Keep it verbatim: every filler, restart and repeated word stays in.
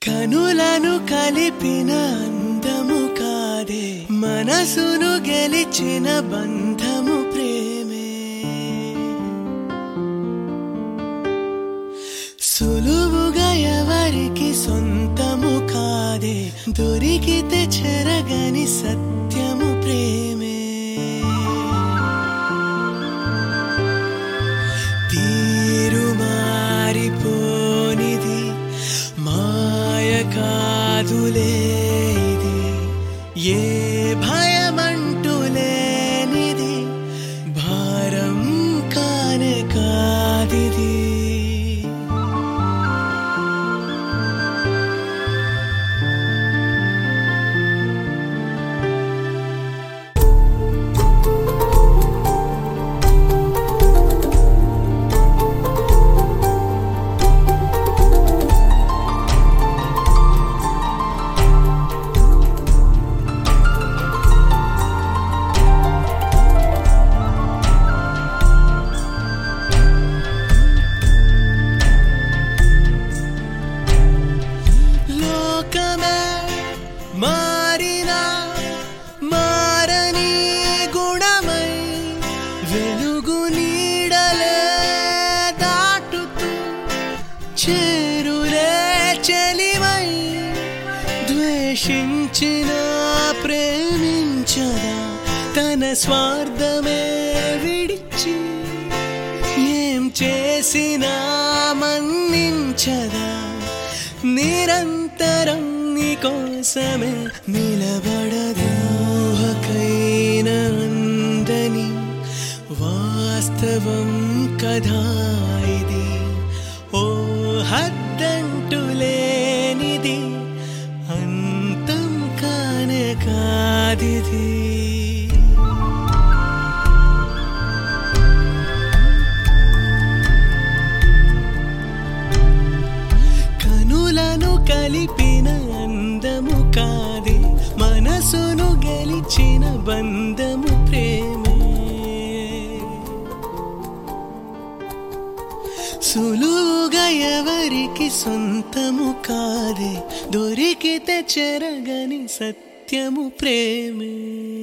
కనులను కలిపిన అందము కాదే, మనసును గెలిచిన బంధము ప్రేమే. సులువుగా ఎవరికి సొంతము కాదే, దొరికితే చెరగని సత్యము ప్రేమే. తీరు మారిపోనిది మాయ కాదులే ఇది, ఏ భయమంటూ లేనిది భారం కానే కాదిది. మారినా మారని గుణమై వెలుగు నీడలే దాటుతూ చేరులే చెలిమై, ద్వేషించిన ప్రేమించదా తన స్వార్థమే విడిచి, ఏం చేసినా మన్నించదా నిరంతరం కోసమే నిలబడదు. ఊహకైన అందని వాస్తవం కథా ఇది, ఓ హద్దంటూ లేనిది అంతం కానే కాదిది. కనులను కలిపిన అందము కాదే, మనసును గెలిచిన బంధము ప్రేమే. సులువుగా ఎవరికి సొంతము కాదే, దొరికితే చెరగని సత్యము ప్రేమే.